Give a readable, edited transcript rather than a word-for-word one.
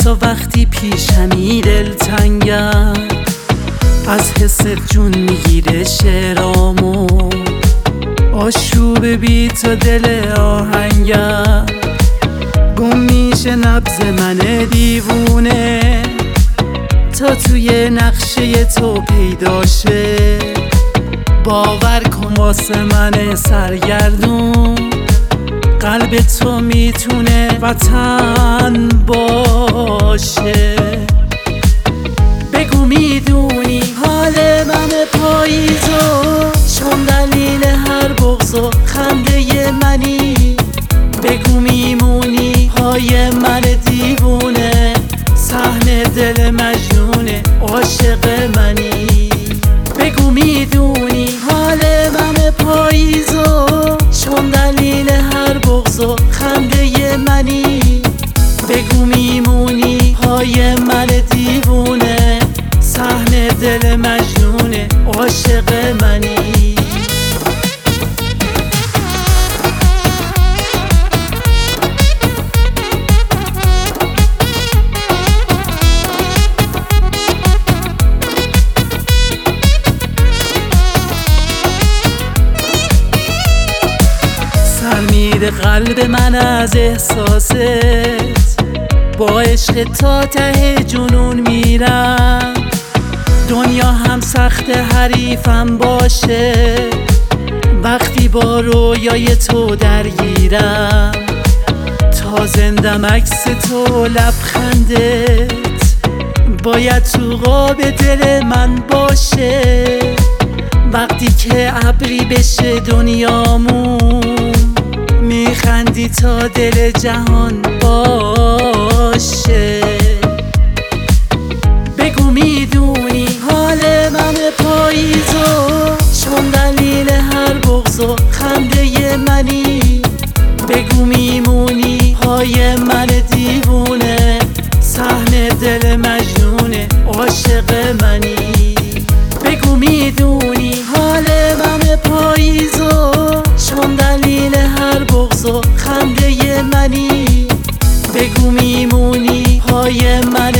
حتی وقتی پیشمی دلتنگم، از حست جون میگیره شعرامو، آشوب بی تو دل آهنگم، گم میشه نبض من دیوونه تا توی نقشه تو پیدا شه. باور کن واسه من سرگردون، قلب تو میتونه وطن باشه. بگو میدونی حال من پاییزو، چون دلیل هر بغض و خنده منی. بگو میمونی پای من دیوونه، صحن دل مجنون عاشق منی. بگو میدونی حال من پاییزو، چون دلیل هر بغض و خنده منی. بگو میمونی پای من دیوونه، صحن دل مجنون عاشق منی. میره قلب من از احساست، با عشق تا ته جنون میرم. دنیا هم سخت حریفم باشه، وقتی با رویای تو درگیرم. تا زندم عکس تو لبخندت باید تو قاب دل من باشه. وقتی که ابری بشه دنیامون، میخندی تا دل جهان باشه. بگو میدونی حال من پاییزو، چون دلیل هر بغض و خنده منی. بگو میمونی پای من دیوونه، صحن دل مجنون عاشق منی. بگو میدونی حال من پاییزو، چون دلیل هر بغض و خنده منی. بگو میمونی پای من